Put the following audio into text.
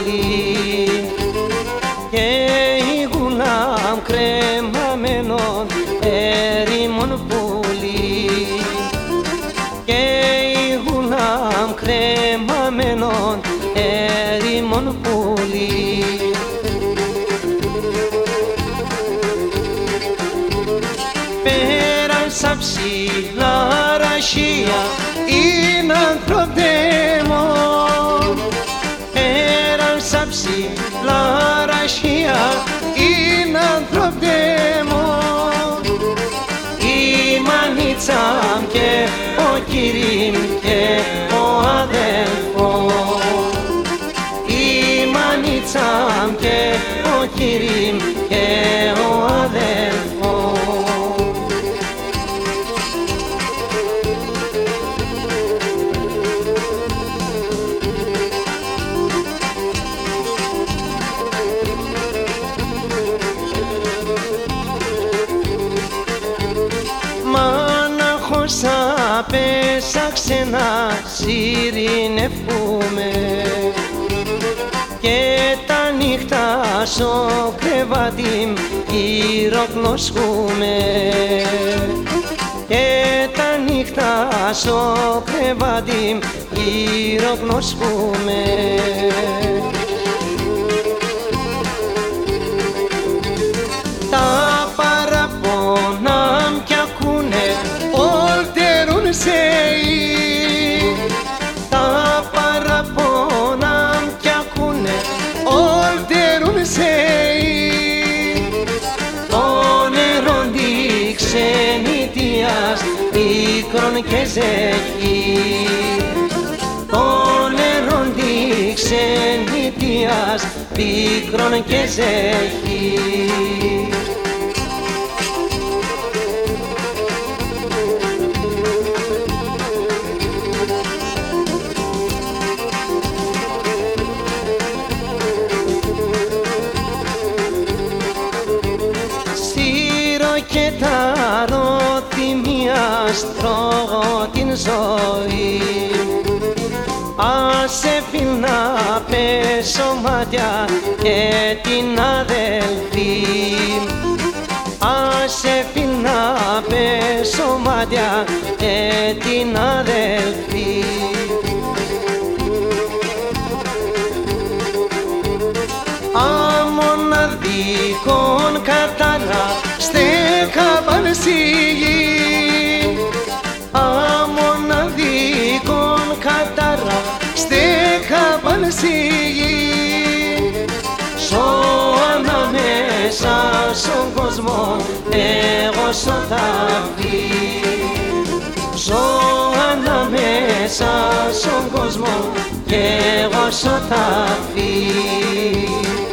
και η γουλάμ κρεμαμένον ερήμον πουλί και η γουλάμ κρεμαμένον ερήμον πουλί. Πέρασα ψηλά ραχεία είναι ανθρωπέμο, πέρασα ψηλά ραχεία είναι ανθρωπέμο. Η μανίτσα και ο Κυρίμ και ο αδελφός, η μανίτσα και ο Κυρίμ και ο αδελφός. Πέσα ξένα σιρηνεύκουμε και τα νύχτα στο κρεβάτι γυροκνωσκούμε και τα νύχτα στο κρεβάτι γυροκνωσκούμε. Τα παραπονά κι ακούνε τα παραπονά κι ακούνε όλτερουν το νερό τη ξενιτίας πίκρον και ζέχει, το νερό τη ξενιτίας πίκρον και ζέχει. Και τα ρωτημίας τρώγω την ζωή, άσε φίλ να πέσω μάτια και την αδελφή, άσε φίλ να πέσω μάτια και την αδελφή. Αμοναδίκον κατάρα στέκαβαν στη γη, αμοναδίκον κατάρα στέκαβαν στη γη. Ζω ανάμεσα στον κόσμο εγώ σωταφή, ζω ανάμεσα στον κόσμο και εγώ σωταφή.